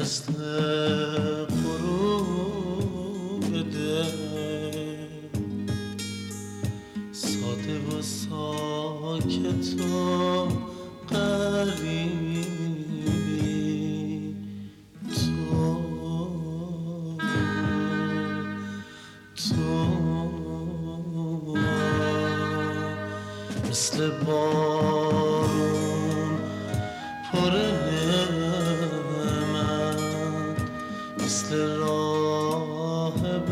مثل غروب دل ساده و ساکت و قریبی تو مثل بارون پر نعمت مثل راهب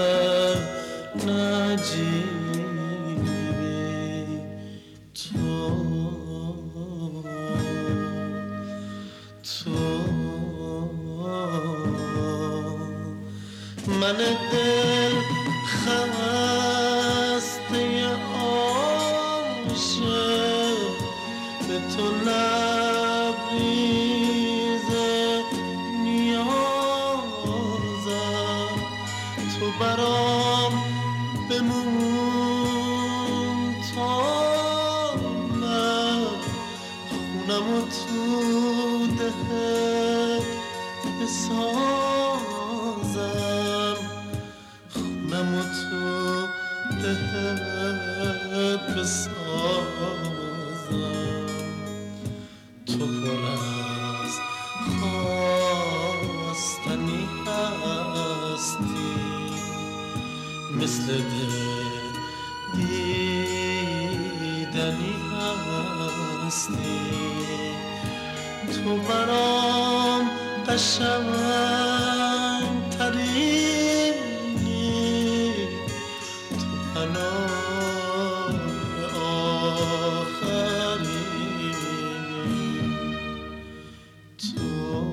نجیبی تو من دل خسته عاشق به تو لبریز نیازم تو برام بمون تا من خونم و تو دهت بسازم خونم و تو دهت بسازم تو پر از خواستنی هستی مثل دل دیدنی هستی تو برام قشنگ ترینی تو پناه آخرینی تو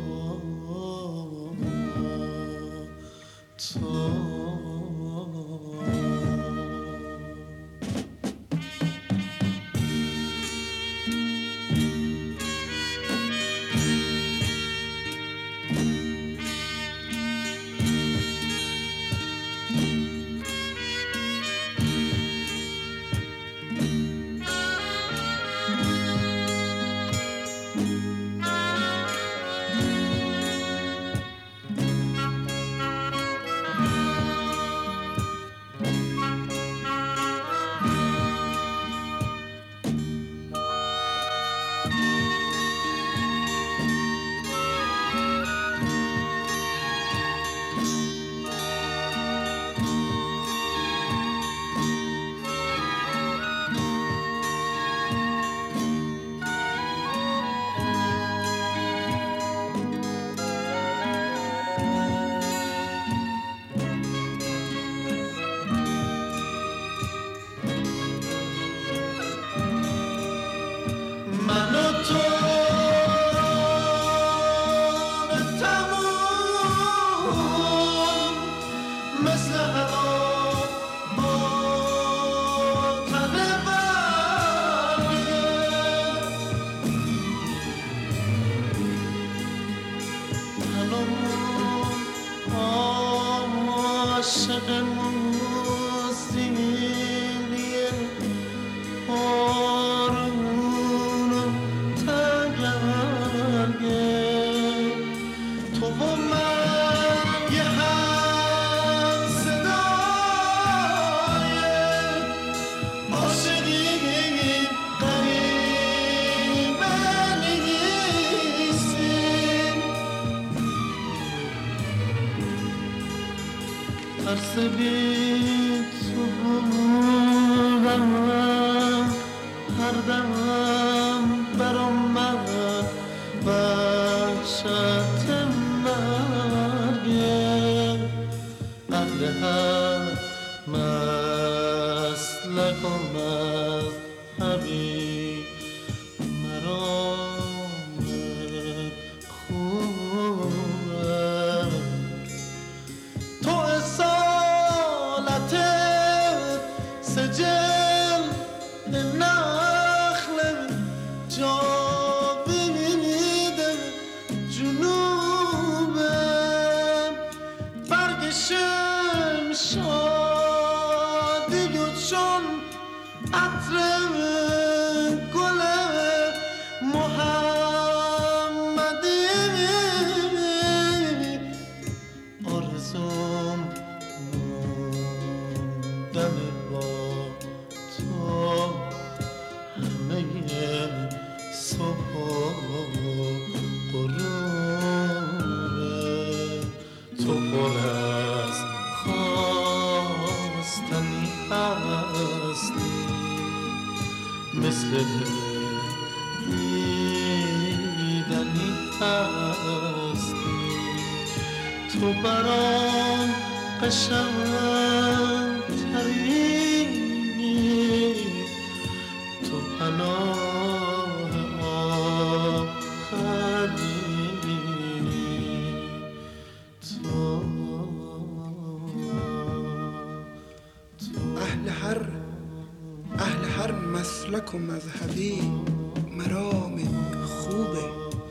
ترس بی تو بودم هر دم برآمد وحشت مرگه اهل هر مسلک و مذهبی مرامت خوبه تو اصالت سجل نخل جاویده جنوبه برگ شمشادی و چون عطر گل محمدی موندن با تو همه صبح و غروبه تو پر از خواستنی هستی مثل دیدنی هستی تو برام قشنگتری تو پناه آخرینی تو اهل هر مسلک و مذهبی مرام خوبه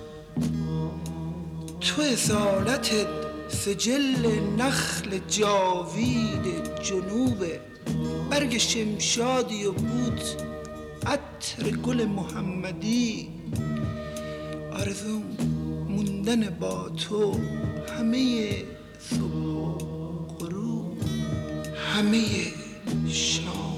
تو اصالتت سجل نخل جاوید جنوبه برگ شمشادی و بود عطر گل محمدی آرزوم موندن با تو همه صبح و غروب همه شام